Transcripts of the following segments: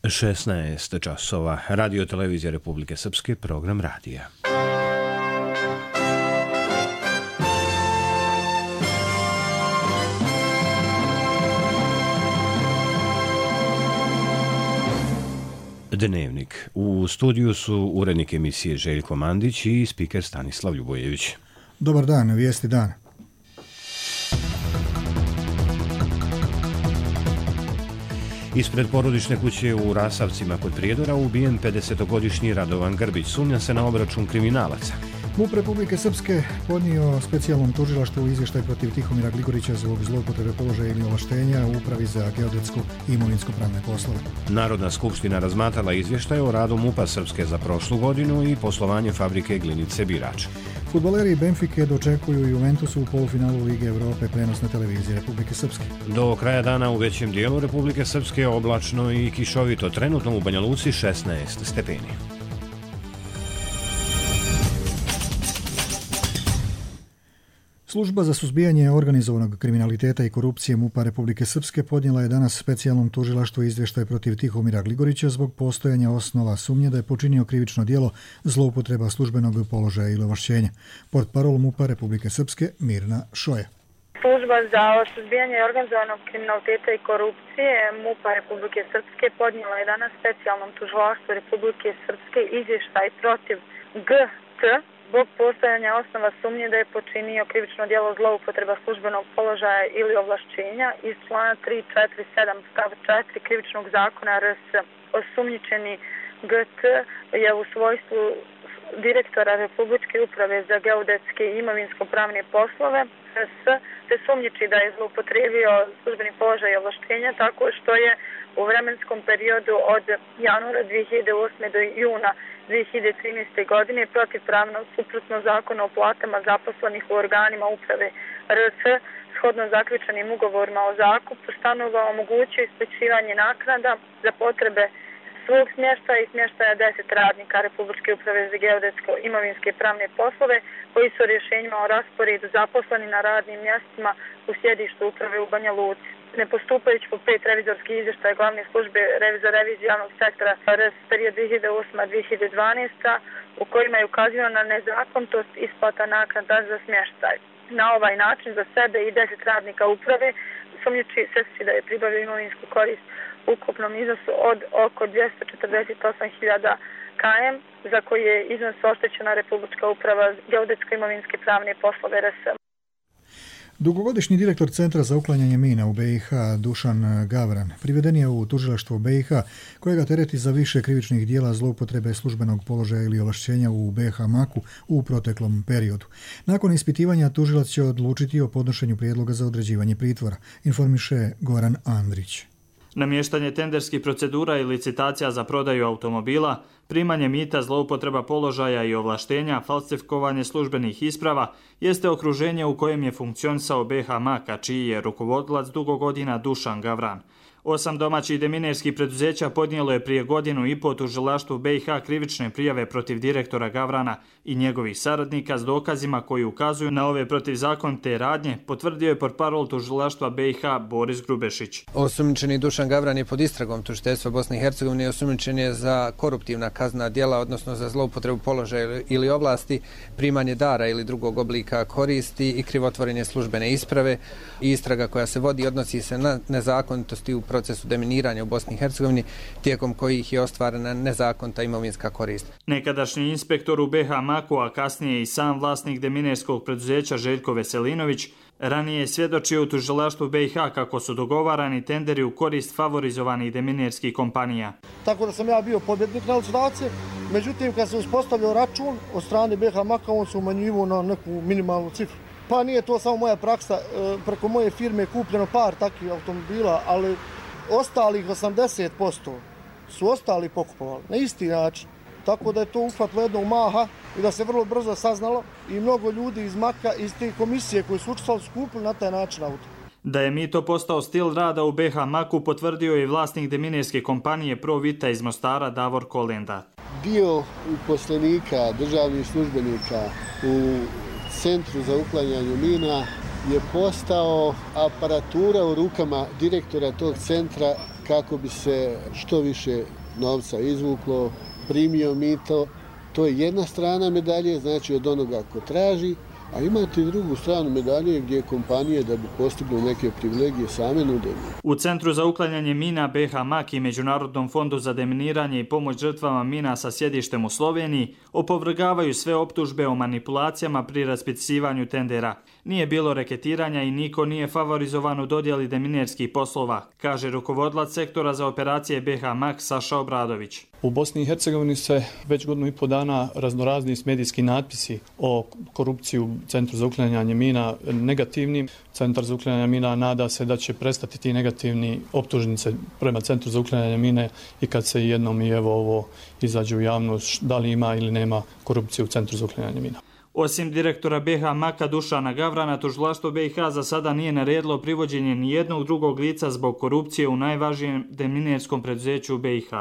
16 časova. Radio televizija Republike Srpske, program radija. Dnevnik. U studiju su urednik emisije Željko Mandić i spiker Stanislav Ljubojević. Dobar dan, vijesti dana. Ispred porodične kuće u Rasavcima kod Prijedora ubijen 50-godišnji Radovan Grbić. Sumnja se na obračun kriminalaca. MUP Republike Srpske podnio specijalnom tužilaštvu izvještaj protiv Tihomira Gligorića zbog zloupotrebe položaja ili ovlaštenja u Upravi za geodetsku i imovinsko-pravne poslove. Narodna skupština razmatrala izvještaj o radu MUP-a Srpske za prošlu godinu i poslovanje fabrike Glinice Birač. Fudbaleri Benfike dočekuju Juventusu u polufinalu Lige Evrope, prenos na televiziji Republike Srpske. Do kraja dana u većem dijelu Republike Srpske oblačno i kišovito, trenutno u Banja Luci 16 stepeni. Služba za suzbijanje organizovanog kriminaliteta i korupcije MUP-a Republike Srpske podnijela je danas specijalnom tužilaštvu izvještaj protiv Tihomira Gligorića zbog postojanja osnova sumnje da je počinio krivično djelo zloupotreba službenog položaja ili ovlašćenja. Portparol MUP-a Republike Srpske Mirna Šoja. Služba za suzbijanje organizovanog kriminaliteta i korupcije MUP-a Republike Srpske podnijela je danas specijalnom tužilaštvu Republike Srpske izvještaj protiv GT zbog postojanja osnova sumnje da je počinio krivično djelo zloupotreba službenog položaja ili ovlašćenja iz člana 347 stav 4 krivičnog zakona RS. Osumnjičeni GT je u svojstvu direktora Republičke uprave za geodetske i imovinsko-pravne poslove RS se sumnjiči da je zloupotrebio službeni položaj i ovlaštenja tako što je u vremenskom periodu od januara 2008. do juna 2013. godine protivpravno suprotno zakonu o platama zaposlenih u organima uprave RS shodno zaključenim ugovorima o zakupu stanova omogućio isplaćivanje naknada za potrebe svog smještaja i smještaja 10 radnika Republičke uprave za geodetsko imovinske pravne poslove koji su rješenjima o rasporedu zaposleni na radnim mjestima u sjedištu uprave u Banja Luci. Ne postupajući po 5 revizorskih izvještaja glavne službe za reviziju javnog sektora RS period 2008-2012 u kojima je ukazano na nezakonitost isplata naknada za smještaj. Na ovaj način za sebe i 10 radnika uprave sumnjiči se da je pribavio imovinsku korist u ukupnom iznosu od oko 248.000 km za koji je iznos oštećena Republička uprava geodetsko-imovinske pravne poslove RS. Dugogodišnji direktor Centra za uklanjanje mina u BiH Dušan Gavran priveden je u tužilaštvo BiH kojega tereti za više krivičnih dijela zloupotrebe službenog položaja ili ovlašćenja u BiH MAK-u u proteklom periodu. Nakon ispitivanja tužilac će odlučiti o podnošenju prijedloga za određivanje pritvora, informiše Goran Andrić. Namještanje tenderskih procedura i licitacija za prodaju automobila, primanje mita, zloupotreba položaja i ovlaštenja, falsifikovanje službenih isprava jeste okruženje u kojem je funkcionisao BiH MAK-a, čiji je rukovodilac dugo godina Dušan Gavran. 8 domaćih deminerskih preduzeća podnijelo je prije godinu i po tužilaštvu BiH krivične prijave protiv direktora Gavrana i njegovih saradnika s dokazima koji ukazuju na ove protivzakonite radnje, potvrdio je portparol tužilaštva BiH Boris Grubešić. Osumnjičeni Dušan Gavran je pod istragom tužiteljstva Bosne i Hercegovine, osumnjičen je za koruptivna kaznena djela, odnosno za zloupotrebu položaja ili ovlasti, primanje dara ili drugog oblika koristi i krivotvorenje službene isprave. Istraga koja se vodi odnosi se na nezakonitosti u procesu deminiranja u Bosni i Hercegovini, tijekom kojih je ostvarena nezakonita imovinska korist. Nekadašnji inspektor u BiH MAK-u, a kasnije i sam vlasnik deminerskog preduzeća Željko Veselinović, ranije je svjedočio u tužilaštvu BiH kako su dogovarani tenderi u korist favorizovanih deminerskih kompanija. Tako da sam ja bio pobjednik na licitaciji, međutim kad se uspostavljao račun od strane BiH MAK-a on se umanjivao na neku minimalnu cifru. Pa nije to samo moja praksa, preko moje firme je kupljeno par takvih automobila, ali ostalih 80% su ostali pokupovali na isti način. Tako da je to uhvatilo jednog maha i da se vrlo brzo saznalo i mnogo ljudi iz MAK-a, iz te komisije koji su učestvovali, su kupili na taj način auto. Da je mito postao stil rada u BiH MAK-u potvrdio je vlasnik deminerske kompanije Pro Vita iz Mostara Davor Kolenda. Dio uposlenika, državnih službenika u Centru za uklanjanje mina je postao aparatura u rukama direktora tog centra kako bi se što više novca izvuklo, primio mito. To je jedna strana medalje, znači od onoga ko traži, a imate i drugu stranu medalje gdje kompanije da bi postigli neke privilegije same nude. U Centru za uklanjanje mina BiH MAK i Međunarodnom fondu za deminiranje i pomoć žrtvama mina sa sjedištem u Sloveniji opovrgavaju sve optužbe o manipulacijama pri raspisivanju tendera. Nije bilo reketiranja i niko nije favorizovan u dodjeli deminerskih poslova, kaže rukovodilac sektora za operacije BiH MAK Saša Obradović. U Bosni i Hercegovini se već godinu i pol dana raznorazni medijski natpisi o korupciji u Centru za uklanjanje mina negativnim. Centar za uklanjanje mina nada se da će prestati ti negativni optužnice prema Centru za uklanjanje mine i kad se jednom i evo ovo izađe u javnost da li ima ili nema korupcije u Centru za uklanjanje mina. Osim direktora BiH MAK-a Dušana Gavrana, tužilaštvo BiH za sada nije naredilo privođenje ni jednog drugog lica zbog korupcije u najvažnijem deminerskom preduzeću u BiH.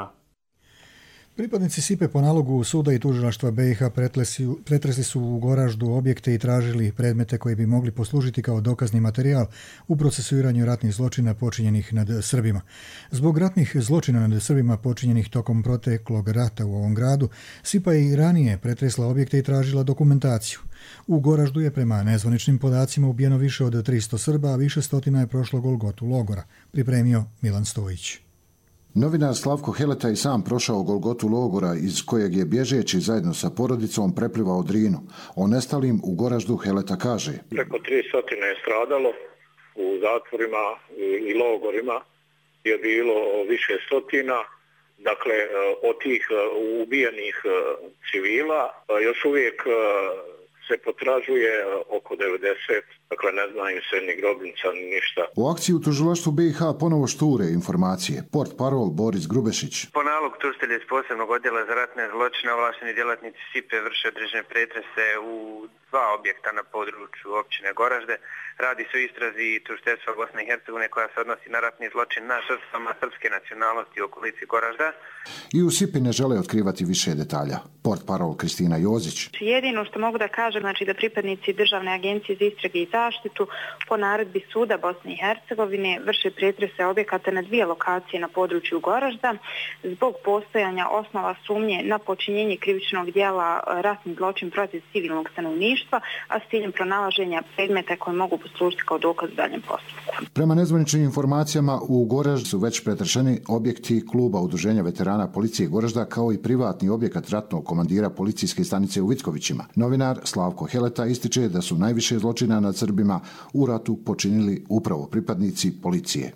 Pripadnici SIPE po nalogu suda i tužilaštva BiH pretresli su u Goraždu objekte i tražili predmete koji bi mogli poslužiti kao dokazni materijal u procesuiranju ratnih zločina počinjenih nad Srbima. Zbog ratnih zločina nad Srbima počinjenih tokom proteklog rata u ovom gradu, SIPA je i ranije pretresla objekte i tražila dokumentaciju. U Goraždu je prema nezvaničnim podacima ubijeno više od 300 Srba, a više stotina je prošlo Golgotu logora, pripremio Milan Stojić. Novinar Slavko Heleta i sam prošao Golgotu logora iz kojeg je bježeći zajedno sa porodicom preplivao Drinu. O nestalim u Goraždu Heleta kaže: Preko 300 je stradalo u zatvorima i logorima, je bilo više stotina. Dakle, od tih ubijenih civila još uvijek se potražuje oko 90, dakle ne zna im se ni grobnica ni ništa. U akciji u tužilaštvu BiH ponovo šture informacije. Port parol Boris Grubešić. Po nalogu tužitelja iz posebnog odjela za ratne zločine ovlašteni djelatnici SIPE vrše određene pretrese u 2 objekta na području općine Goražde. Radi se o istrazi tužiteljstva Bosne i Hercegovine koja se odnosi na ratni zločin na žrtvama srpske nacionalnosti u okolici Goražda. I u SIPE ne žele otkrivati više detalja. Port parol Kristina Jozić. Jedino što mogu da kažem, znači da pripadnici Državne agencije za istrage i zaštitu po naredbi suda Bosne i Hercegovine vrše pretrese objekata na 2 lokacije na području Goražda zbog postojanja osnova sumnje na počinjenje krivičnog djela ratni zločin protiv civilnog stanovništva, a s ciljem pronalaženja predmeta koji mogu poslužiti kao dokaz u daljem postupku. Prema nezvaničnim informacijama u Goraždu su već pretrešeni objekti kluba Udruženja veterana policije Goražda kao i privatni objekat ratnog komandira policijske stanice u Vickovićima. Novinar Slavko Heleta ističe da su najviše zločina nad Srbima u ratu počinili upravo pripadnici policije.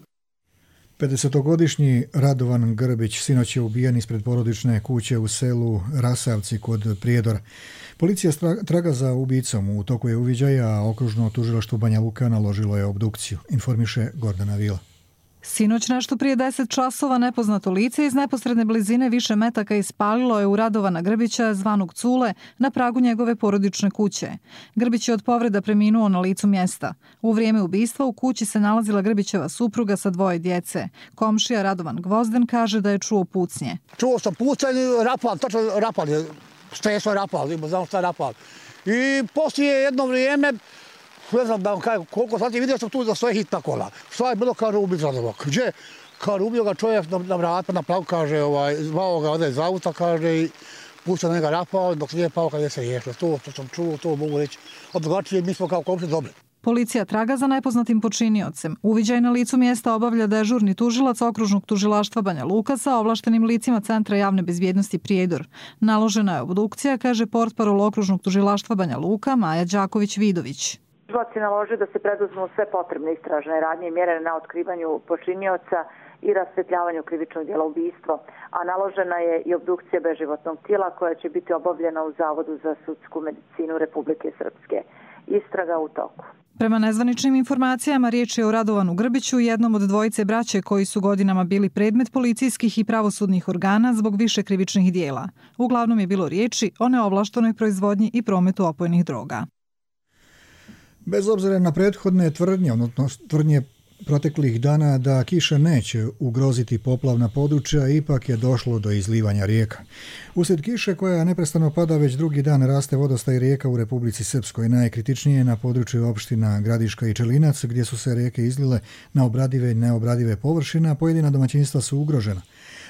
50-godišnji Radovan Grbić sinoć je ubijen ispred porodične kuće u selu Rasavci kod Prijedora. Policija traga za ubicom, u toku je uviđaja, a okružno tužilaštvo Banja Luka naložilo je obdukciju, informiše Gordana Vila. Sinoć nešto prije 10 časova nepoznato lice iz neposredne blizine više metaka ispalilo je u Radovana Grbića, zvanog Cule, na pragu njegove porodične kuće. Grbić je od povreda preminuo na licu mjesta. U vrijeme ubistva u kući se nalazila Grbićeva supruga sa 2 djece. Komšija Radovan Gvozden kaže da je čuo pucnje. Čuo sam pucanje, rapal, tačno rapal je, stresno rapal, znam šta je rapal. I poslije jedno vrijeme, ne znam da vam kažem koliko sati, vidio sam tu da stoje hitna kola. Šta je bilo, kaže, ubit Radovak. Gdje? Kaže, ubio ga čovjek na vrata, na pravu, kaže, zvao ga ovdje iz auta, kaže, i puštao na njega rapao, dok nije pao kada se riješilo. To što sam čuo, to mogu reći. Od drugačije mi smo kao komšni dobri. Policija traga za nepoznatim počiniocem. Uviđaj na licu mjesta obavlja dežurni tužilac okružnog tužilaštva Banja Luka sa ovlaštenim licima Centra javne bezbjednosti Prijedor. Naložena je obdukcija, kaže portparol okružnog tužilaštva Banja Luka Maja Đaković-Vidović. Tužilac je naložio da se preduzmu sve potrebne istražne radnje i mjere na otkrivanju počinioca i rasvjetljavanju krivičnog djela ubistvo, a naložena je i obdukcija beživotnog tijela koja će biti obavljena u Zavodu za sudsku medicinu Republike Srpske. Istraga u toku. Prema nezvaničnim informacijama riječ je o Radovanu Grbiću, jednom od 2 braće koji su godinama bili predmet policijskih i pravosudnih organa zbog više krivičnih djela. Uglavnom je bilo riječi o neovlaštenoj proizvodnji i prometu opojnih droga. Bez obzira na prethodne tvrdnje proteklih dana da kiša neće ugroziti poplavna područja, ipak je došlo do izlivanja rijeka. Uslijed kiše koja neprestano pada već drugi dan raste vodostaj rijeka u Republici Srpskoj, najkritičnije na području opština Gradiška i Čelinac, gdje su se rijeke izlile na obradive i neobradive površine, a pojedina domaćinstva su ugrožena.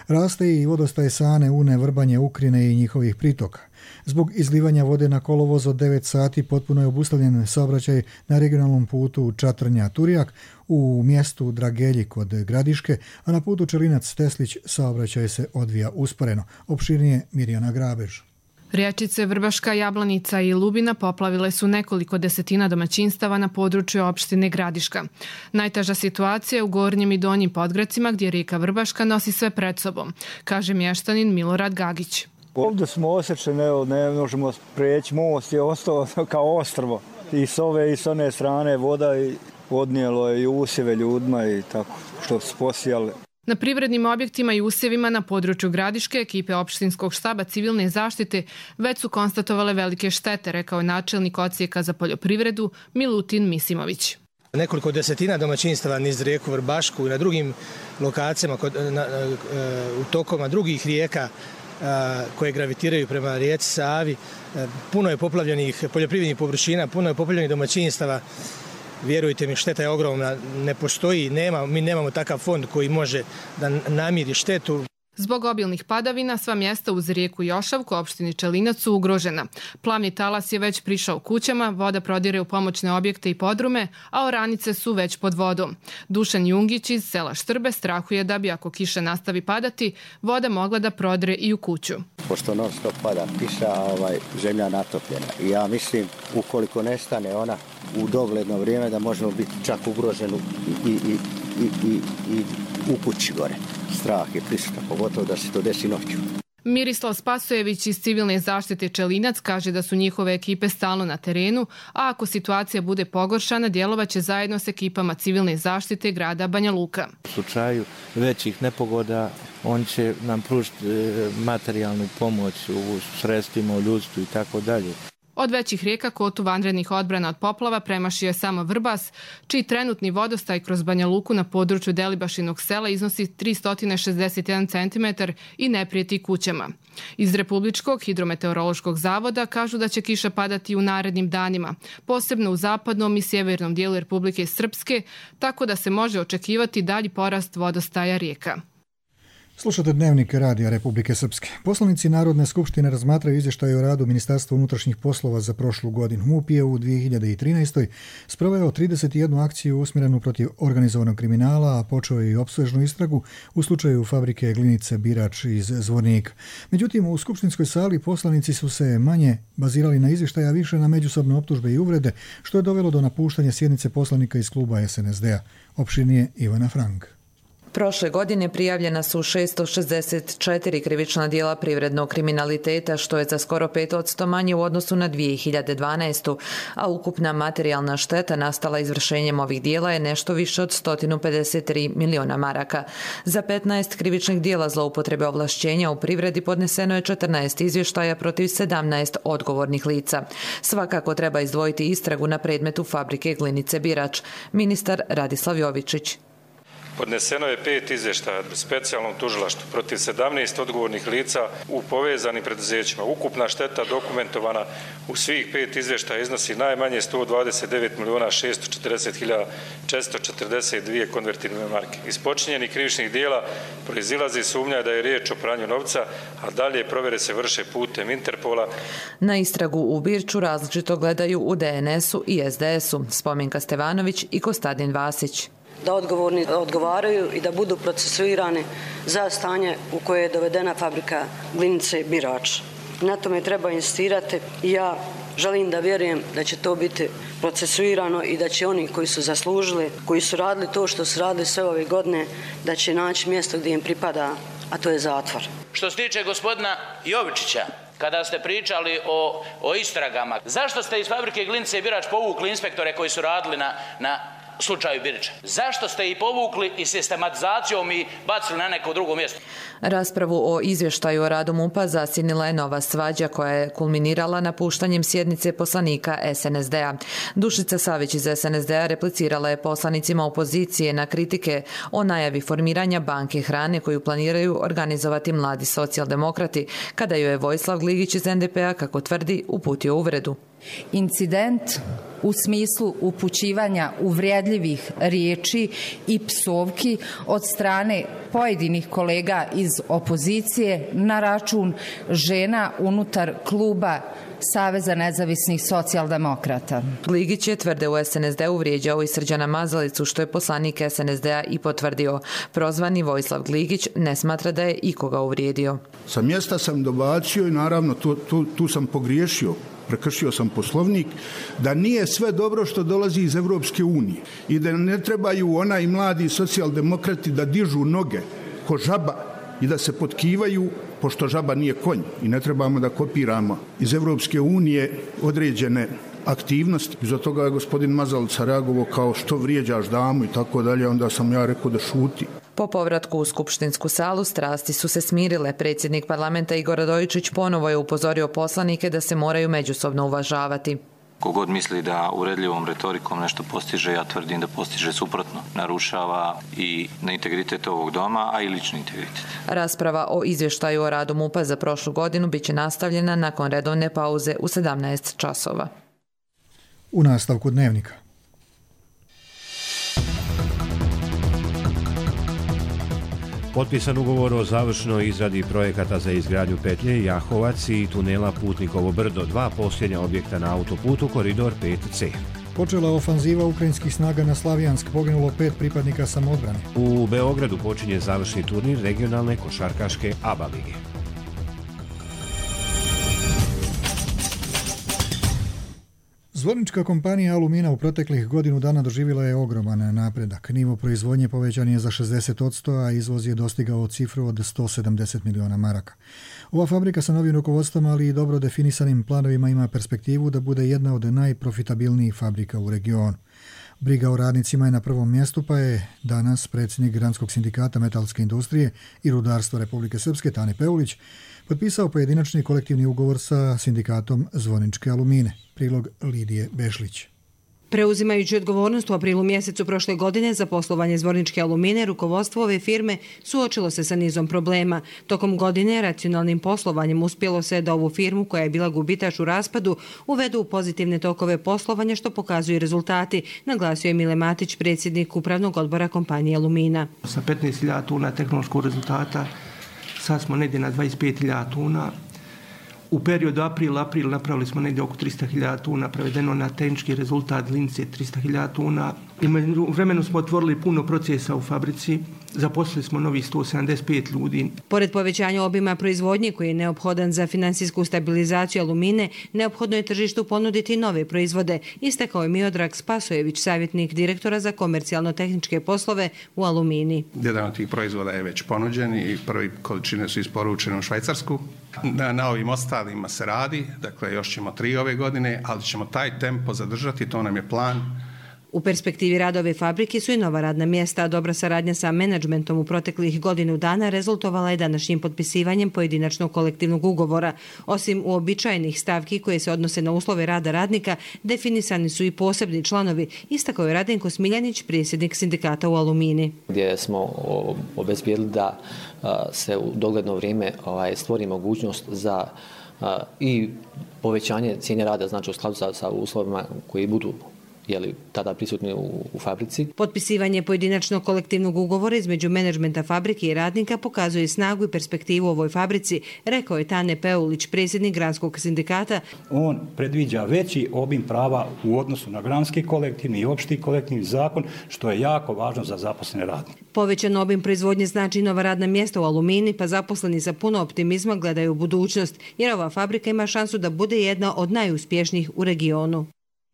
Raste i vodostaj Sane, Une, Vrbanje, Ukrine i njihovih pritoka. Zbog izlivanja vode na kolovoz od 9 sati potpuno je obustavljen saobraćaj na regionalnom putu Čatrnja-Turijak u mjestu Dragelji kod Gradiške, a na putu Čelinac-Teslić saobraćaj se odvija usporeno. Opširnije Mirjana Grabež. Riječice Vrbaška, Jablanica i Lubina poplavile su nekoliko desetina domaćinstava na području opštine Gradiška. Najteža situacija je u gornjim i donjim Podgrecima gdje rijeka Vrbaška nosi sve pred sobom, kaže mještanin Milorad Gagić. Ovdje smo osjećeni, ne možemo prijeći, most je ostao kao ostrvo. I s ove i s one strane voda i odnijelo je i usjeve ljudima i tako što su posijali. Na privrednim objektima i usjevima na području Gradiške ekipe opštinskog štaba civilne zaštite već su konstatovale velike štete, rekao je načelnik odsjeka za poljoprivredu Milutin Misimović. Nekoliko desetina domaćinstava niz rijeku Vrbašku i na drugim lokacijama u tokovima drugih rijeka koje gravitiraju prema rijeci Savi. Puno je poplavljenih poljoprivrednih površina, puno je poplavljenih domaćinstava. Vjerujte mi, šteta je ogromna, ne postoji, mi nemamo takav fond koji može da namiri štetu. Zbog obilnih padavina sva mjesta uz rijeku Jošavku, opštini Čelinac, su ugrožena. Plavni talas je već prišao kućama, voda prodire u pomoćne objekte i podrume, a oranice su već pod vodom. Dušan Jungić iz sela Štrbe strahuje da bi, ako kiša nastavi padati, voda mogla da prodire i u kuću. Pošto non stop pada kiša, zemlja natopljena. I ja mislim, ukoliko nestane ona u dogledno vrijeme, da možemo biti čak ugroženi i u kući gore. Strah je prisutan, pogotovo da se to desi noću. Mirislav Spasojević iz civilne zaštite Čelinac kaže da su njihove ekipe stalno na terenu, a ako situacija bude pogoršana, djelovaće zajedno s ekipama civilne zaštite grada Banja Luka. U slučaju većih nepogoda on će nam pružiti materijalnu pomoć u sredstvima, u ljudstvu i tako dalje. Od većih rijeka kotu vanrednih odbrana od poplava premašio je samo Vrbas, čiji trenutni vodostaj kroz Banja Luku na području Delibašinog sela iznosi 361 cm i ne prijeti kućama. Iz Republičkog hidrometeorološkog zavoda kažu da će kiša padati u narednim danima, posebno u zapadnom i sjevernom dijelu Republike Srpske, tako da se može očekivati dalji porast vodostaja rijeka. Slušate Dnevnik Radija Republike Srpske. Poslanici Narodne skupštine razmatraju izvještaj o radu Ministarstva unutrašnjih poslova za prošlu godinu. MUP je u 2013. sproveo 31 akciju usmjerenu protiv organizovanog kriminala, a počeo je i opsežnu istragu u slučaju fabrike Glinice Birač iz Zvornika. Međutim, u skupštinskoj sali poslanici su se manje bazirali na izvještaja, više na međusobne optužbe i uvrede, što je dovelo do napuštanja sjednice poslanika iz kluba SNSD-a. Opširnije Ivana Frank. Prošle godine prijavljena su 664 krivična djela privrednog kriminaliteta, što je za skoro 5% manje u odnosu na 2012. A ukupna materijalna šteta nastala izvršenjem ovih djela je nešto više od 153 miliona maraka. Za 15 krivičnih djela zloupotrebe ovlašćenja u privredi podneseno je 14 izvještaja protiv 17 odgovornih lica. Svakako treba izdvojiti istragu na predmetu fabrike Glinice Birač. Ministar Radislav Jovičić. Podneseno je 5 izvještaja specijalnom tužilaštvu protiv 17 odgovornih lica u povezanim preduzećima. Ukupna šteta dokumentovana u svih 5 izvještaja iznosi najmanje 129.640.442 konvertibilne marke. Iz počinjenih krivičnih djela proizilazi sumnja da je riječ o pranju novca, a dalje provjere se vrše putem Interpola. Na istragu u Birču različito gledaju u DNS-u i SDS-u, Spomenka Stevanović i Kostadin Vasić. Da odgovorni odgovaraju i da budu procesuirani za stanje u koje je dovedena fabrika Glinice Birač. Na tome treba insistirati i ja želim da vjerujem da će to biti procesuirano i da će oni koji su zaslužili, koji su radili to što su radili sve ove godine, da će naći mjesto gdje im pripada, a to je zatvor. Što se tiče gospodina Jovičića, kada ste pričali o istragama, zašto ste iz fabrike Glinice Birač povukli inspektore koji su radili na slučaju Biriča? Zašto ste ih povukli i sistematizacijom i bacili na neko drugo mjesto? Raspravu o izvještaju o radu MUP-a zasjenila je nova svađa koja je kulminirala napuštanjem sjednice poslanika SNSD-a. Dušica Savić iz SNSD-a replicirala je poslanicima opozicije na kritike o najavi formiranja banke hrane koju planiraju organizovati mladi socijaldemokrati, kada joj je Vojislav Gligić iz NDP-a, kako tvrdi, uputio uvredu. Incident u smislu upućivanja uvredljivih riječi i psovki od strane pojedinih kolega iz opozicije na račun žena unutar kluba Saveza nezavisnih socijaldemokrata. Gligić je tvrde u SNSD-u vrijeđao i Srđana Mazalicu, što je poslanik SNSD-a i potvrdio. Prozvani Vojislav Gligić ne smatra da je ikoga uvrijedio. Sa mjesta sam dobacio i naravno tu sam pogriješio. Prekršio sam poslovnik, da nije sve dobro što dolazi iz Evropske unije i da ne trebaju i mladi socijaldemokrati da dižu noge ko žaba i da se potkivaju, pošto žaba nije konj i ne trebamo da kopiramo iz Evropske unije određene aktivnosti. Iza toga je gospodin Mazalica reagovao kao što vrijeđaš damu i tako dalje, onda sam ja rekao da šuti. Po povratku u skupštinsku salu strasti su se smirile. Predsjednik parlamenta Igor Radojičić ponovo je upozorio poslanike da se moraju međusobno uvažavati. Kogod misli da uredljivom retorikom nešto postiže, ja tvrdim da postiže suprotno. Narušava i na integritet ovog doma, a i lični integritet. Rasprava o izvještaju o radu MUP-a za prošlu godinu biće nastavljena nakon redovne pauze u 17 časova. U nastavku dnevnika. Potpisan ugovor o završnoj izradi projekata za izgradnju petlje Jahovac i tunela Putnikovo brdo, 2 posljednja objekta na autoputu Koridor 5C. Počela ofanziva ukrajinskih snaga na Slavijansk, poginulo 5 pripadnika samoodbrane. U Beogradu počinje završni turnir regionalne košarkaške ABA lige. Zvornička kompanija Alumina u proteklih godinu dana doživjela je ogroman napredak. Nivo proizvodnje povećan je za 60%, a izvoz je dostigao cifru od 170 miliona maraka. Ova fabrika sa novim rukovodstvom, ali i dobro definisanim planovima ima perspektivu da bude jedna od najprofitabilnijih fabrika u regionu. Briga o radnicima je na prvom mjestu, pa je danas predsjednik Granskog sindikata metalske industrije i rudarstva Republike Srpske Tane Peulić potpisao pojedinačni kolektivni ugovor sa sindikatom Zvorničke Alumine. Prilog Lidije Bešlić. Preuzimajući odgovornost u aprilu mjesecu prošle godine za poslovanje Zvorničke Alumine, rukovodstvo ove firme suočilo se sa nizom problema. Tokom godine racionalnim poslovanjem uspjelo se da ovu firmu, koja je bila gubitaš u raspadu, uvedu u pozitivne tokove poslovanja, što pokazuju rezultati, naglasio je Mile Matić, predsjednik upravnog odbora kompanije Alumina. Sa 15.000 tona tehnološkog rezultata sad smo negdje na 25.000 tona. U periodu april napravili smo negdje oko 300.000 tuna, prevedeno na tehnički rezultat Lince 300.000 tuna. U vremenu smo otvorili puno procesa u fabrici, zaposlili smo novih 175 ljudi. Pored povećanja obima proizvodnje koji je neophodan za finansijsku stabilizaciju Alumine, neophodno je tržištu ponuditi nove proizvode, istakao je Miodrag Spasojević, savjetnik direktora za komercijalno-tehničke poslove u Alumini. Jedan od tih proizvoda je već ponuđen i prvi količine su isporučene u Švajcarsku. Na ovim ostalima se radi, dakle još ćemo 3 ove godine, ali ćemo taj tempo zadržati, to nam je plan. U perspektivi rada ove fabrike su i nova radna mjesta, a dobra saradnja sa menadžmentom u proteklih godinu dana rezultovala je današnjim potpisivanjem pojedinačnog kolektivnog ugovora. Osim uobičajenih stavki koje se odnose na uslove rada radnika, definisani su i posebni članovi, istakao je Radenko Smiljanić, predsjednik sindikata u Alumini. Gdje smo obezbijedili da se u dogledno vrijeme stvori mogućnost za i povećanje cijene rada, znači u skladu sa uslovima koji budu tada prisutni u fabrici. Potpisivanje pojedinačnog kolektivnog ugovora između menadžmenta fabrike i radnika pokazuje snagu i perspektivu u ovoj fabrici, rekao je Tane Peulić, predsjednik Granskog sindikata. On predviđa veći obim prava u odnosu na granski kolektivni i opšti kolektivni zakon, što je jako važno za zaposlene radnike. Povećan obim proizvodnje znači nova radna mjesta u Alumini, pa zaposleni sa puno optimizma gledaju u budućnost, jer ova fabrika ima šansu da bude jedna od najuspješnijih u regionu.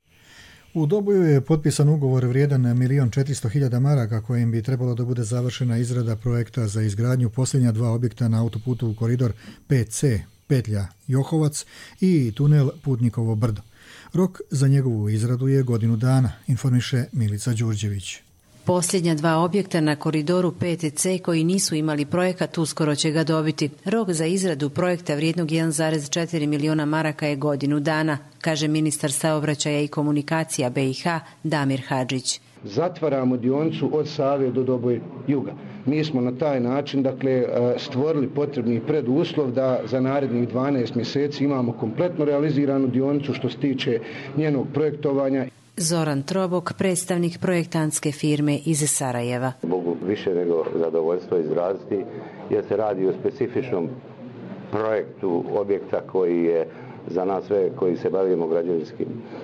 U Doboju je potpisan ugovor vrijedan 1.400.000 maraka kojim bi trebalo da bude završena izrada projekta za izgradnju posljednja 2 objekta na autoputu u koridor 5C, petlja Johovac i tunel Putnikovo brdo. Rok za njegovu izradu je godinu dana, informiše Milica Đurđević. Posljednja 2 objekta na koridoru 5C koji nisu imali projekat uskoro će ga dobiti. Rok za izradu projekta vrijednog 1,4 miliona maraka je godinu dana, kaže ministar saobraćaja i komunikacija BiH Damir Hadžić. Zatvaramo dionicu od Save do Doboj juga. Mi smo na taj način stvorili potrebni preduslov da za narednih 12 mjeseci imamo kompletno realiziranu dionicu što se tiče njenog projektovanja. Zoran Trobok, predstavnik projektantske firme iz Sarajeva. Mogu više nego zadovoljstvo izraziti jer se radi o specifičnom projektu objekta koji je za nas sve koji se bavimo građevinskim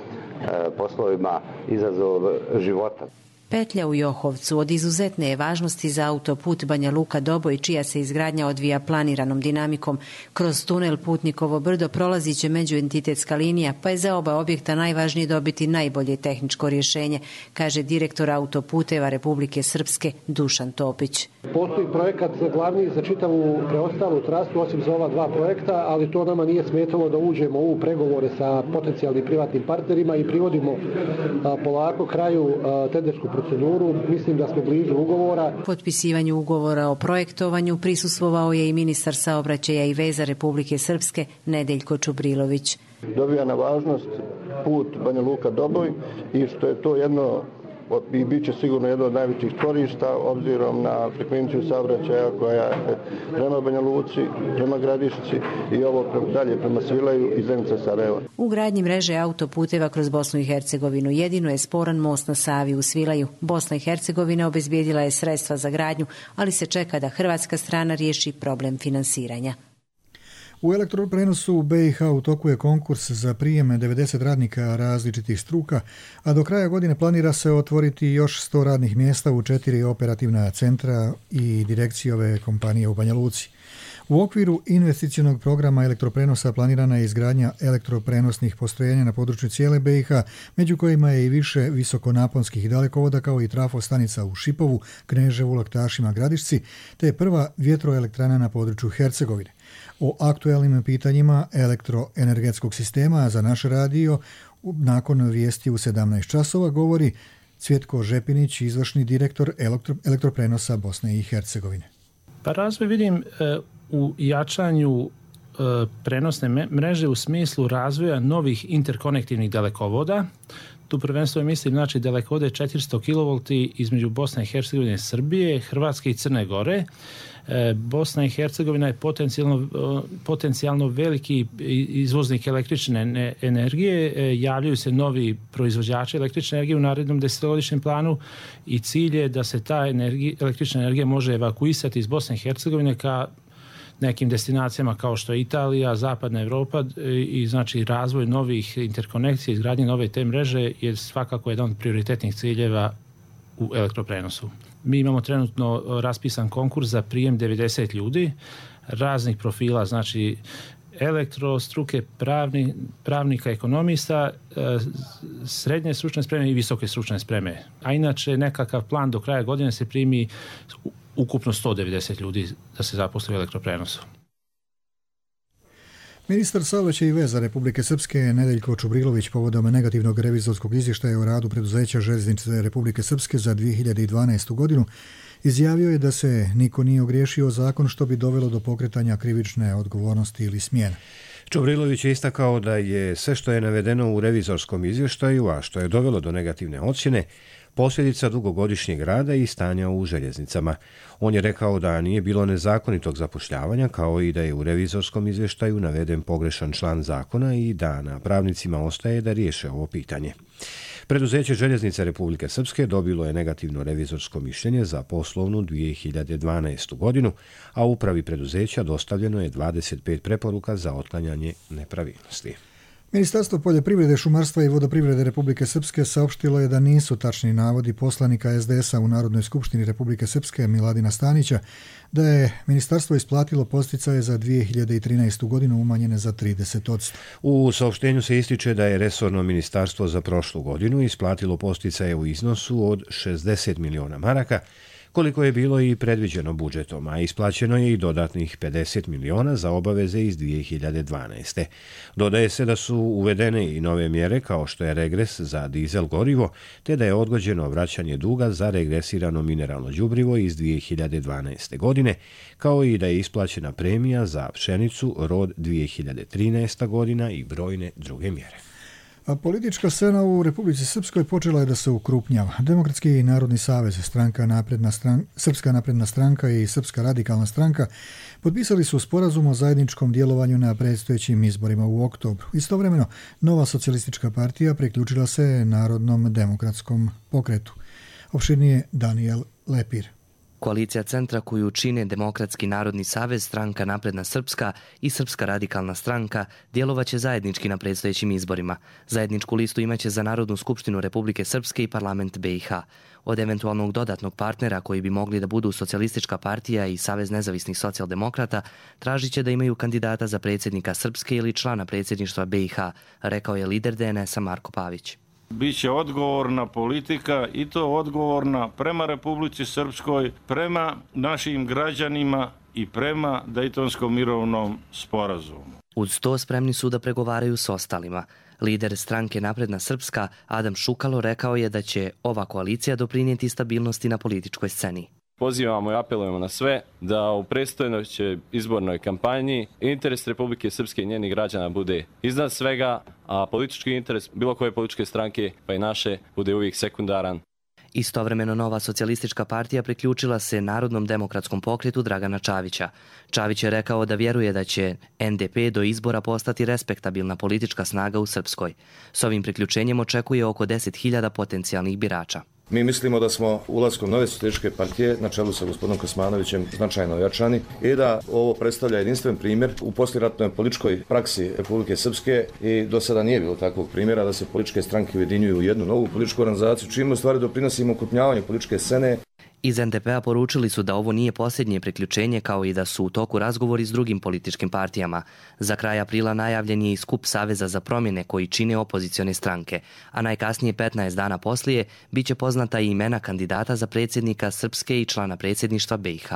poslovima izazov života. Petlja u Johovcu od izuzetne je važnosti za autoput Banja Luka-Doboj, čija se izgradnja odvija planiranom dinamikom. Kroz tunel Putnikovo brdo prolazit će međuentitetska linija, pa je za oba objekta najvažnije dobiti najbolje tehničko rješenje, kaže direktor autoputeva Republike Srpske Dušan Topić. Postoji projekat glavni za čitavu preostalu trasu, osim za ova dva projekta, ali to nama nije smetalo da uđemo u pregovore sa potencijalnim privatnim partnerima i privodimo polako kraju tendersku proceduru. Mislim da smo blizu ugovora. Potpisivanju ugovora o projektovanju prisustvovao je i ministar saobraćaja i veza Republike Srpske Nedeljko Čubrilović. Dobija na važnost put Banja Luka-Doboj i što je to jedno i bit će sigurno jedno od najvećih čvorišta obzirom na frekvenciju saobraćaja koja je prema Banja Luci, prema Gradišci i ovo dalje prema Svilaju i Zenica Sarajeva. U gradnji mreže autoputeva kroz Bosnu i Hercegovinu jedino je sporan most na Savi u Svilaju. Bosna i Hercegovina obezbijedila je sredstva za gradnju, ali se čeka da hrvatska strana riješi problem finansiranja. U elektroprenosu u BiH u toku je konkurs za prijem 90 radnika različitih struka, a do kraja godine planira se otvoriti još 100 radnih mjesta u 4 operativna centra i direkcije ove kompanije u Banja Luci. U okviru investicionog programa elektroprenosa planirana je izgradnja elektroprenosnih postrojenja na području cijele BiH, među kojima je i više visokonaponskih dalekovoda kao i trafostanica u Šipovu, Kneževu, Laktašima, Gradišci, te prva vjetroelektrana na području Hercegovine. O aktualnim pitanjima elektroenergetskog sistema za naš radio nakon vijesti u 17 časova govori Cvjetko Žepinić, izvršni direktor elektroprenosa Bosne i Hercegovine. Pa razvoj vidim u jačanju prenosne mreže u smislu razvoja novih interkonektivnih dalekovoda. Tu prvenstveno mislim znači dalekovode 400 kV između Bosne i Hercegovine, Srbije, Hrvatske i Crne Gore. Bosna i Hercegovina je potencijalno veliki izvoznik električne energije. Javljaju se novi proizvođači električne energije u narednom 10-godišnjem planu i cilj je da se ta električna energija može evakuisati iz Bosne i Hercegovine ka nekim destinacijama kao što je Italija, Zapadna Evropa i znači razvoj novih interkonekcija, izgradnje nove te mreže je svakako jedan od prioritetnih ciljeva u elektroprenosu. Mi imamo trenutno raspisan konkurs za prijem 90 ljudi raznih profila, znači elektrostruke, pravnika, ekonomista, srednje stručne spreme i visoke stručne spreme. A inače nekakav plan do kraja godine se primi ukupno 190 ljudi da se zaposli u elektroprenosu. Ministar saobraćaja i veza Republike Srpske Nedeljko Čubrilović povodom negativnog revizorskog izvještaja o radu preduzeća Željeznice Republike Srpske za 2012. godinu izjavio je da se niko nije ogriješio o zakon što bi dovelo do pokretanja krivične odgovornosti ili smjene. Čubrilović je istakao da je sve što je navedeno u revizorskom izvještaju, a što je dovelo do negativne ocjene, posljedica dugogodišnjeg rada i stanja u željeznicama. On je rekao da nije bilo nezakonitog zapošljavanja, kao i da je u revizorskom izvještaju naveden pogrešan član zakona i da na pravnicima ostaje da riješe ovo pitanje. Preduzeće Željeznice Republike Srpske dobilo je negativno revizorsko mišljenje za poslovnu 2012. godinu, a upravi preduzeća dostavljeno je 25 preporuka za otklanjanje nepravilnosti. Ministarstvo poljoprivrede, šumarstva i vodoprivrede Republike Srpske saopštilo je da nisu tačni navodi poslanika SDS-a u Narodnoj skupštini Republike Srpske Miladina Stanića da je ministarstvo isplatilo podsticaje za 2013. godinu umanjene za 30%. U saopštenju se ističe da je resorno ministarstvo za prošlu godinu isplatilo podsticaje u iznosu od 60 miliona maraka, koliko je bilo i predviđeno budžetom, a isplaćeno je i dodatnih 50 miliona za obaveze iz 2012. Dodaje se da su uvedene i nove mjere kao što je regres za dizel gorivo, te da je odgođeno vraćanje duga za regresirano mineralno đubrivo iz 2012. godine, kao i da je isplaćena premija za pšenicu rod 2013. godina i brojne druge mjere. A politička scena u Republici Srpskoj počela je da se ukrupnjava. Demokratski narodni savez, Srpska napredna stranka i Srpska radikalna stranka potpisali su sporazum o zajedničkom djelovanju na predstojećim izborima u oktobru. Istovremeno, Nova socijalistička partija priključila se Narodnom demokratskom pokretu. Opširnije Daniel Lepir. Koalicija centra koju čine Demokratski narodni savez, Stranka napredna Srpska i Srpska radikalna stranka djelovaće zajednički na predstojećim izborima. Zajedničku listu imaće za Narodnu skupštinu Republike Srpske i parlament BiH. Od eventualnog dodatnog partnera koji bi mogli da budu Socijalistička partija i Savez nezavisnih socijaldemokrata tražit će da imaju kandidata za predsjednika Srpske ili člana predsjedništva BiH, rekao je lider DNS-a Marko Pavić. Biće odgovorna politika i to odgovorna prema Republici Srpskoj, prema našim građanima i prema Dejtonskom mirovnom sporazumu. Uz to spremni su da pregovaraju s ostalima. Lider stranke Napredna Srpska Adam Šukalo rekao je da će ova koalicija doprinijeti stabilnosti na političkoj sceni. Pozivamo i apelujemo na sve da u predstojećoj izbornoj kampanji interes Republike Srpske i njenih građana bude iznad svega, a politički interes bilo koje političke stranke, pa i naše, bude uvijek sekundaran. Istovremeno Nova socijalistička partija priključila se Narodnom demokratskom pokretu Dragana Čavića. Čavić je rekao da vjeruje da će NDP do izbora postati respektabilna politička snaga u Srpskoj. S ovim priključenjem očekuje oko 10.000 potencijalnih birača. Mi mislimo da smo ulaskom Nove socijalističke partije na čelu sa gospodinom Kosmanovićem značajno ojačani i da ovo predstavlja jedinstven primjer u poslijeratnoj političkoj praksi Republike Srpske i do sada nije bilo takvog primjera da se političke stranke ujedinjuju u jednu novu političku organizaciju, čime u stvari doprinosimo okrupnjavanju političke scene. Iz NDP-a poručili su da ovo nije posljednje priključenje, kao i da su u toku razgovori s drugim političkim partijama. Za kraj aprila najavljen je i skup Saveza za promjene koji čine opozicione stranke, a najkasnije 15 dana poslije bit će poznata i imena kandidata za predsjednika Srpske i člana predsjedništva BiH.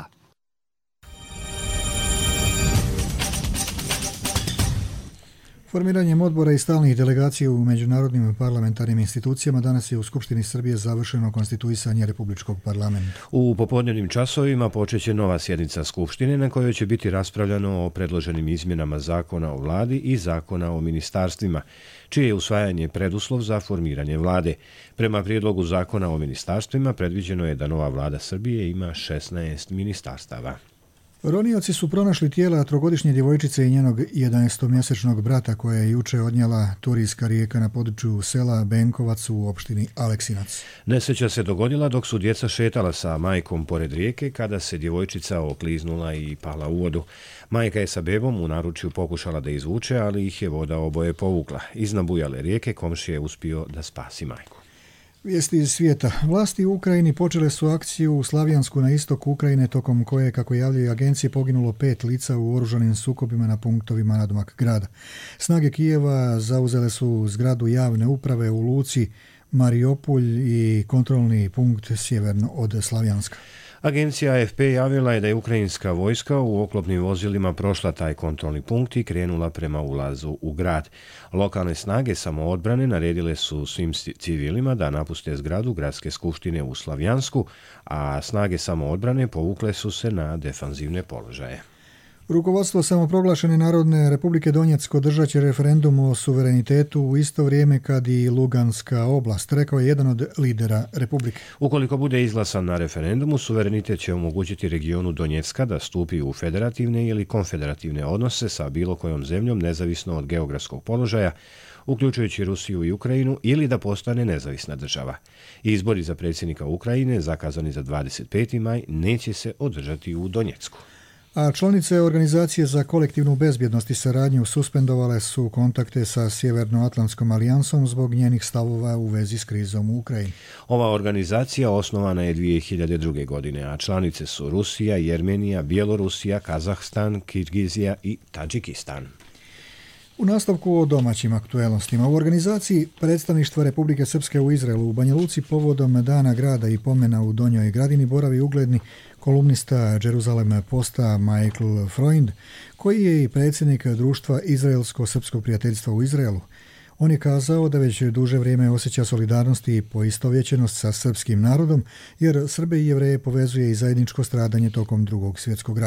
Formiranjem odbora i stalnih delegacija u međunarodnim parlamentarnim institucijama danas je u Skupštini Srbije završeno konstituisanje Republičkog parlamenta. U popodnevnim časovima počeće nova sjednica Skupštine na kojoj će biti raspravljano o predloženim izmjenama zakona o vladi i zakona o ministarstvima, čije je usvajanje preduslov za formiranje vlade. Prema prijedlogu zakona o ministarstvima predviđeno je da nova vlada Srbije ima 16 ministarstava. Ronioci su pronašli tijela trogodišnje djevojčice i njenog 11-mjesečnog brata koja je juče odnijela turijska rijeka na području sela Benkovac u opštini Aleksinac. Nesreća se dogodila dok su djeca šetala sa majkom pored rijeke kada se djevojčica okliznula i pala u vodu. Majka je sa bebom u naručju pokušala da izvuče, ali ih je voda oboje povukla. Iz nabujale rijeke komšija je uspio da spasi majku. Vijesti iz svijeta. Vlasti u Ukrajini počele su akciju u Slavijansku na istoku Ukrajine, tokom koje, kako javljaju agencije, poginulo 5 lica u oružanim sukobima na punktovima nadomak grada. Snage Kijeva zauzele su zgradu javne uprave u luci Mariupolj i kontrolni punkt sjeverno od Slavijanska. Agencija AFP javila je da je ukrajinska vojska u oklopnim vozilima prošla taj kontrolni punkt i krenula prema ulazu u grad. Lokalne snage samoodbrane naredile su svim civilima da napuste zgradu gradske skupštine u Slavijansku, a snage samoodbrane povukle su se na defanzivne položaje. Rukovodstvo samoproglašene Narodne Republike Donjecko održat će referendum o suverenitetu u isto vrijeme kad i Luganska oblast, rekao je jedan od lidera Republike. Ukoliko bude izglasan na referendumu, suverenitet će omogućiti regionu Donjecka da stupi u federativne ili konfederativne odnose sa bilo kojom zemljom nezavisno od geografskog položaja, uključujući Rusiju i Ukrajinu, ili da postane nezavisna država. Izbori za predsjednika Ukrajine, zakazani za 25. maj, neće se održati u Donjecku. A članice Organizacije za kolektivnu bezbjednost i saradnju suspendovale su kontakte sa Sjevernoatlantskom alijansom zbog njenih stavova u vezi s krizom u Ukrajini. Ova organizacija osnovana je 2002. godine, a članice su Rusija, Jermenija, Bjelorusija, Kazahstan, Kirgizija i Tadžikistan. U nastavku o domaćim aktuelnostima. U organizaciji predstavništva Republike Srpske u Izraelu u Banja Luci povodom Dana grada i pomena u Donjoj Gradini boravi ugledni kolumnista Jerusalem Posta Michael Freund, koji je i predsjednik društva Izraelsko-srpskog prijateljstva u Izraelu. On je kazao da već duže vrijeme osjeća solidarnost i poistovjećenost sa srpskim narodom, jer Srbe i Jevreje povezuje i zajedničko stradanje tokom Drugog svjetskog rata.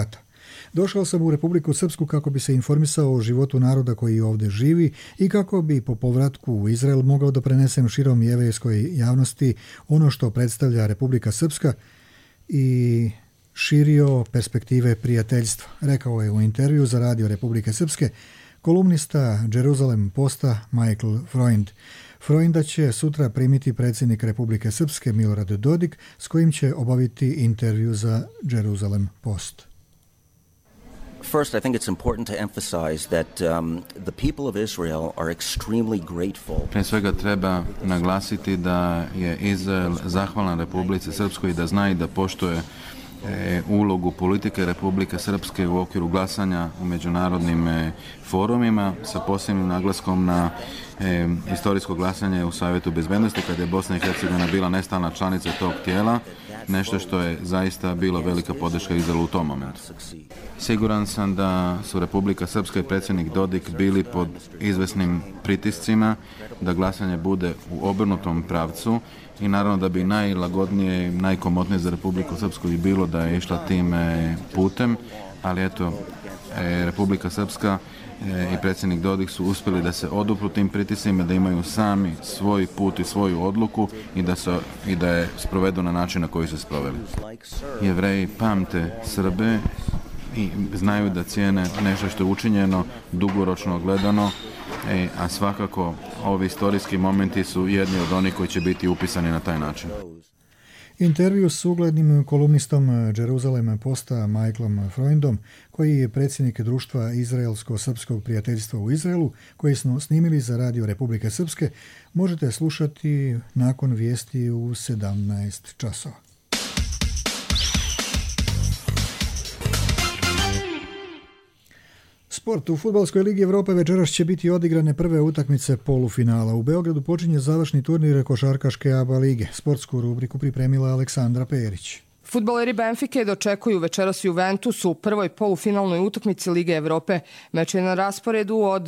Došao sam u Republiku Srpsku kako bi se informisao o životu naroda koji ovdje živi i kako bi po povratku u Izrael mogao da prenesem širom jevrejskoj javnosti ono što predstavlja Republika Srpska i širio perspektive prijateljstva, rekao je u intervju za Radio Republike Srpske kolumnista Jerusalem Posta Michael Freund. Freunda će sutra primiti predsjednik Republike Srpske Milorad Dodik, s kojim će obaviti intervju za Jerusalem Post. First, I think it's important to emphasize that the people of Israel are extremely grateful. Prije svega treba naglasiti da je Izrael zahvalan Republici Srpskoj i da zna i da poštuje ulogu politike Republike Srpske u okviru glasanja u međunarodnim forumima sa posebnim naglaskom na historijsko glasanje u Savjetu bezbednosti kada je Bosna i Hercegovina bila nestalna članica tog tijela, nešto što je zaista bilo velika podrška Izraelu u tom momentu. Siguran sam da su Republika Srpska i predsjednik Dodik bili pod izvesnim pritiscima da glasanje bude u obrnutom pravcu i naravno da bi najlagodnije i najkomotnije za Republiku Srpsku i bilo da je išla tim putem, ali eto, Republika Srpska i predsjednik Dodik su uspjeli da se odupru tim pritiscima, da imaju sami svoj put i svoju odluku i da je sprovedu na način na koji su sproveli. Jevreji pamte Srbe i znaju da cijene nešto što je učinjeno dugoročno gledano, a svakako ovi istorijski momenti su jedni od onih koji će biti upisani na taj način. Intervju s uglednim kolumnistom Jerusalem Posta Michaelom Freundom, koji je predsjednik društva Izraelsko-srpskog prijateljstva u Izraelu, koji smo snimili za Radio Republike Srpske, možete slušati nakon vijesti u 17 časova. Sport. U Fudbalskoj ligi Evrope večeras će biti odigrane prve utakmice polufinala. U Beogradu počinje završni turnir košarkaške ABA lige. Sportsku rubriku pripremila Aleksandra Perić. Fudbaleri Benfike dočekuju večeras Juventus u prvoj polufinalnoj utakmici Lige Evrope. Meč je na rasporedu od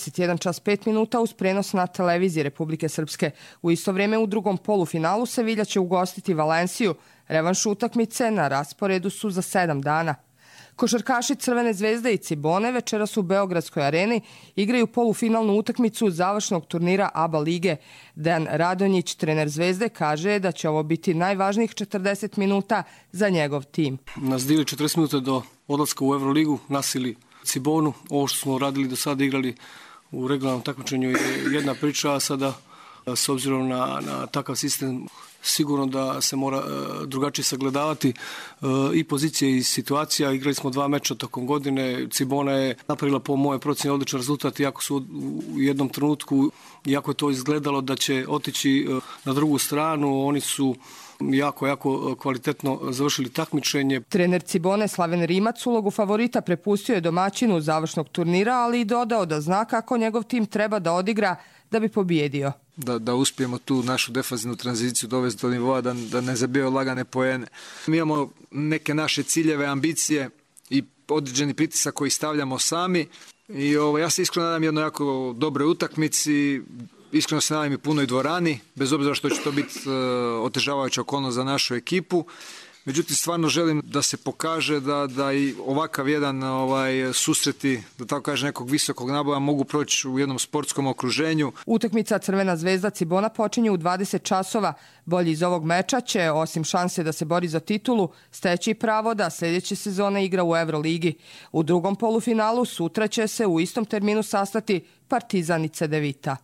21:05 uz prenos na televiziji Republike Srpske. U isto vrijeme u drugom polufinalu Sevilla će ugostiti Valenciju. Revanš utakmice na rasporedu su za 7 dana. Košarkaši Crvene zvezde i Cibone večeras u Beogradskoj areni igraju polufinalnu utakmicu završnog turnira ABA lige. Dejan Radonjić, trener Zvezde, kaže da će ovo biti najvažnijih 40 minuta za njegov tim. Nas dili 40 minuta do odlaska u Euroligu, nasili Cibonu. Ovo što smo radili do sada, igrali u regularnom takmičenju je jedna priča, a sada s obzirom na takav sistem sigurno da se mora drugačije sagledavati i pozicije i situacija. Igrali smo 2 meča tokom godine. Cibona je napravila po moje procjeni odličan rezultat, iako su u jednom trenutku, iako je to izgledalo da će otići na drugu stranu, oni su jako kvalitetno završili takmičenje. Trener Cibone Slaven Rimac ulogu favorita prepustio je domaćinu završnog turnira, ali i dodao da zna kako njegov tim treba da odigra da bi pobijedio. Da uspijemo tu našu defanzivnu tranziciju dovesti do nivoa, da ne zabijaju lagane poene. Mi imamo neke naše ciljeve, ambicije i određeni pritisak koji stavljamo sami. I ja se iskreno nadam jednoj jako dobroj utakmici, iskreno se nadam i punoj dvorani, bez obzira što će to biti otežavajuća okolnost za našu ekipu. Međutim, stvarno želim da se pokaže da i ovakav jedan susreti, da tako kaže, nekog visokog naboja mogu proći u jednom sportskom okruženju. Utakmica Crvena zvezda Cibona počinje u 20 časova. Bolji iz ovog meča će, osim šanse da se bori za titulu, steći pravo da sljedeće sezone igra u Euroligi. U drugom polufinalu sutra će se u istom terminu sastati Partizan i Cedevita.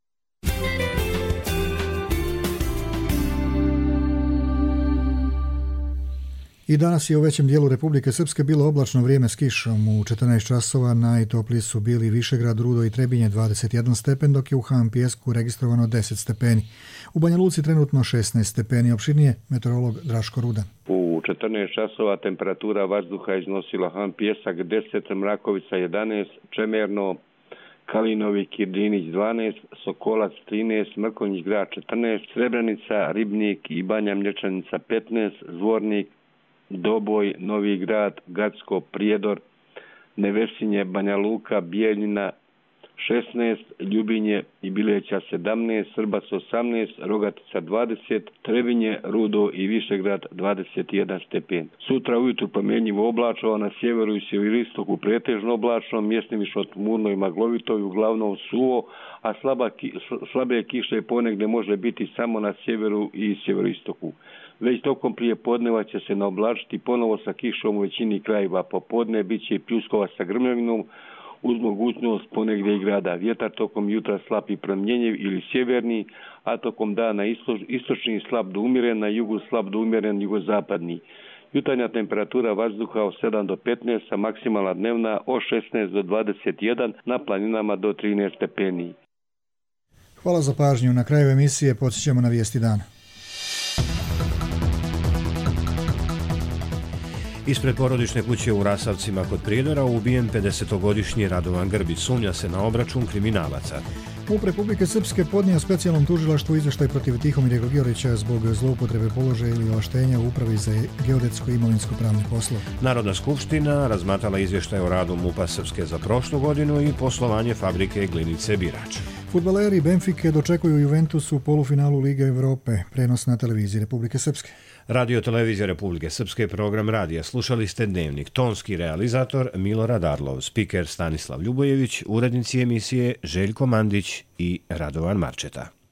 I danas je u većem dijelu Republike Srpske bilo oblačno vrijeme s kišom. U 14 časova najtopliji su bili Višegrad, Rudo i Trebinje 21 stepen, dok je u Han Pijesku registrovano 10 stepeni. U Banja Luci trenutno 16 stepeni. Opširnije meteorolog Draško Rudan. U 14 časova temperatura vazduha iznosila Han Pijesak 10, Mrakovica 11, Čemerno, Kalinovi, Kirdinić 12, Sokolac 13, Mrkonjić grad 14, Srebrenica, Ribnik i Banja Mlječanica 15, Zvornik, Doboj, Novi Grad, Gacko, Prijedor, Nevesinje, Banja Luka, Bijeljina, 16, Ljubinje i Bileća 17, Srbac 18, Rogatica 20, Trebinje, Rudo i Višegrad 21 stepen. Sutra ujutru promjenjivo oblačno, a na sjeveru i sjeveristoku pretežno oblačno, mjestimično tmurno i maglovito i uglavnom suvo, a slabe kiše ponegdje može biti samo na sjeveru i sjeveristoku. Već tokom prijepodneva će se naoblačiti ponovo sa kišom u većini krajeva. Popodne bit će i pljuskova sa grmljavinom uz mogućnost ponegdje i grada. Vjetar tokom jutra slab i promjenjiv ili sjeverni, a tokom dana istočni slab do umjeren, na jugu slab do umjeren jugozapadni. Jutarnja temperatura vazduha od 7 do 15, a maksimalna dnevna od 16 do 21, na planinama do 13 stepeni. Hvala za pažnju. Na kraju emisije podsjećamo na vijesti dana. Ispred porodične kuće u Rasavcima kod Prijedora ubijen 50-godišnji Radovan Grbić. Sumnja se na obračun kriminalaca. MUP Republike Srpske podnio specijalnom tužilaštvu izvještaj protiv Tihomira Grigorića zbog zloupotrebe položaja ili ovlaštenja u Upravi za geodetsko i imovinsko-pravne poslove. Narodna skupština razmatrala izvještaj o radu MUP-a Srpske za prošlu godinu i poslovanje fabrike Glinice Birač. Fudbaleri Benfike dočekuju Juventus u polufinalu Lige Evrope. Prenos na televiziji Republike Srpske. Radio televizija Republike Srpske, program radija. Slušali ste Dnevnik. Tonski realizator Milorad Arlov, spiker Stanislav Ljubojević, urednici emisije Željko Mandić i Radovan Marčeta.